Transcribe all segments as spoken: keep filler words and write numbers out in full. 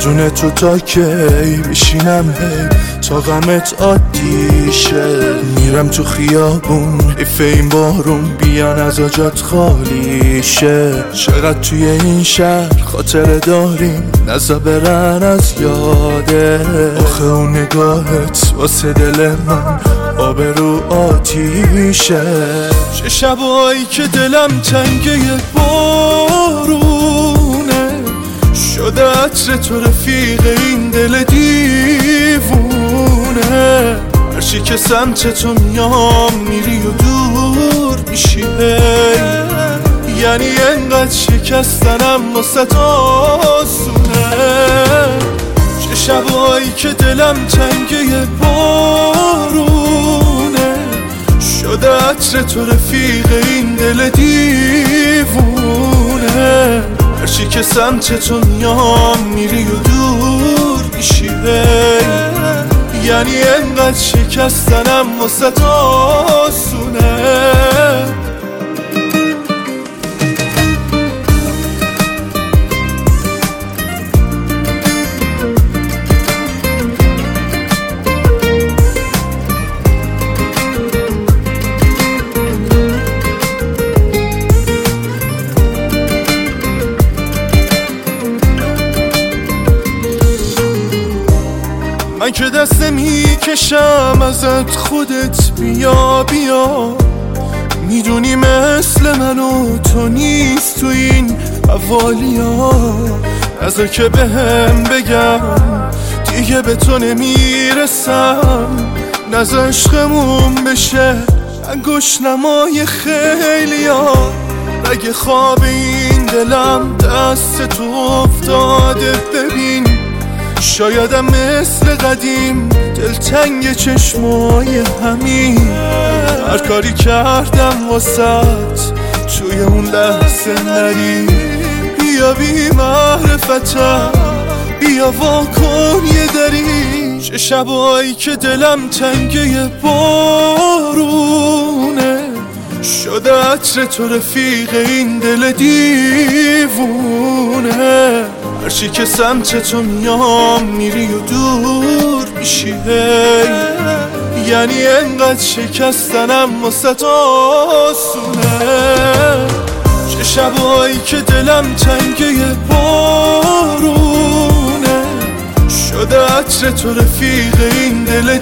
بدون تو تا کی بشینم هی تا غمت عادیشه. میرم تو خیابون ایف این بارون بیان از آجات خالی شه. چقدر توی این شهر خاطره داریم نزا برن از یاده. آخه اون نگاهت واسه دل من آبرو آتیشه. چه شبایی که دلم تنگه بارونه شده عطر تو رفیق این دل دیوونه. هرچی که سمت تو میام میری و دور میشی یعنی انقدر شکستنم واسه آسونه. چه شبایی که دلم تنگه بارونه شده عطر تو رفیق این دل دیوونه. هرچی که سمت تو میام میری و دور میشی یعنی انقدر شکستنم واسه آسونه. من که دست میکشم ازت خودت بیا بیا. میدونی مثل من و تو نیست تو این حوالیا. نذار که بهم بگم دیگه به تو نمیرسم. نذار عشقمون بشه انگوش نمای خیلیا. اگه خواب این دلم دست تو افتاده ببین شایدم مثل قدیم دلتنگ چشمای همین. هر کاری کردم واسط توی اون لحظه نری. بیا بی معرفتم بیا واکن یه دری. چه شبایی که دلم تنگه بارونه شده عطر تو رفیق این دل دیوونه. هرچی که سمت تو میام میری و دور میشی یعنی انقدر شکستنم واسه آسونه. چه شبایی که دلم تنگه بارونه شده عطر تو رفیق این دل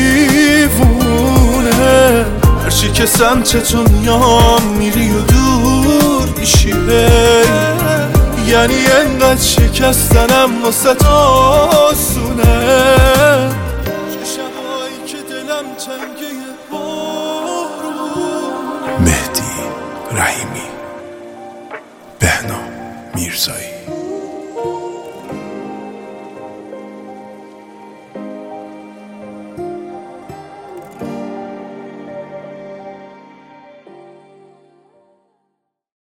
دیوونه. هرچی که سمت تو میام میری و دور میشی یعنی انقدر شکستنم واسه آسونه. چه شبایی که دلم تنگه بارونه. مهدی رحیمی، بهنام میرزایی.